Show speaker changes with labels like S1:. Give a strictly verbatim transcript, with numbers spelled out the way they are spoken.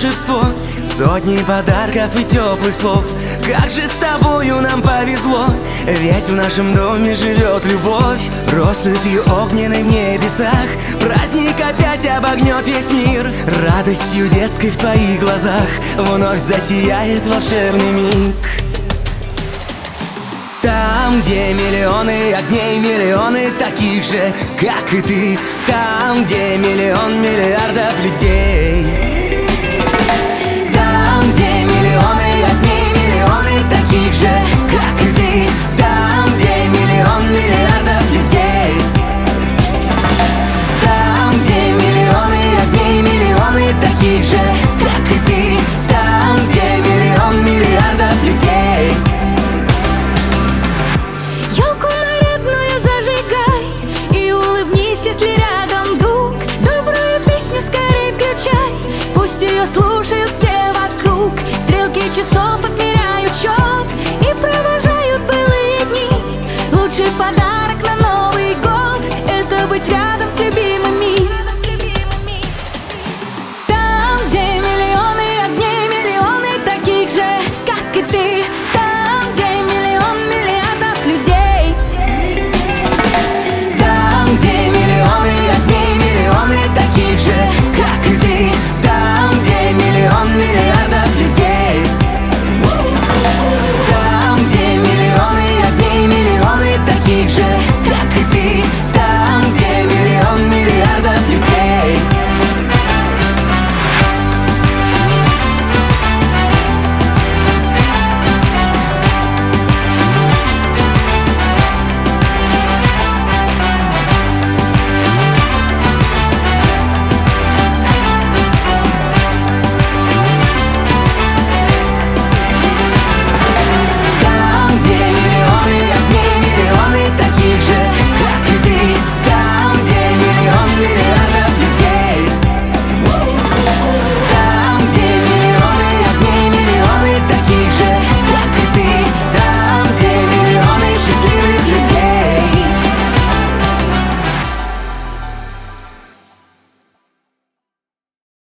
S1: волшебство, сотни подарков и теплых слов. Как же с тобою нам повезло, ведь в нашем доме живет любовь. Россыпью огненной в небесах праздник опять обогнет весь мир. Радостью детской в твоих глазах вновь засияет волшебный миг. Там, где миллионы огней, миллионы таких же, как и ты. Там, где миллион миллиардов людей.